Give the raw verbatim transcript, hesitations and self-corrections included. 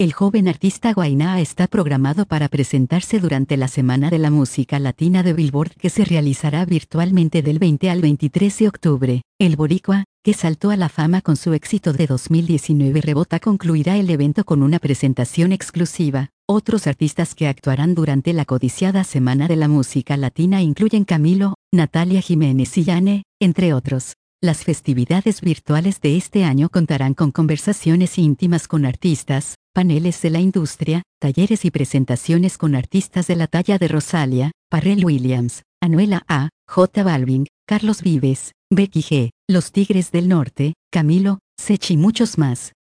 El joven artista Guainá está programado para presentarse durante la Semana de la Música Latina de Billboard, que se realizará virtualmente del veinte al veintitrés de octubre. El boricua, que saltó a la fama con su éxito de dos mil diecinueve Rebota, concluirá el evento con una presentación exclusiva. Otros artistas que actuarán durante la codiciada Semana de la Música Latina incluyen Camilo, Natalia Jiménez y Yane, entre otros. Las festividades virtuales de este año contarán con conversaciones íntimas con artistas, paneles de la industria, talleres y presentaciones con artistas de la talla de Rosalía, Pharrell Williams, Anuela A, J Balvin, Carlos Vives, Becky G, Los Tigres del Norte, Camilo, Sech y muchos más.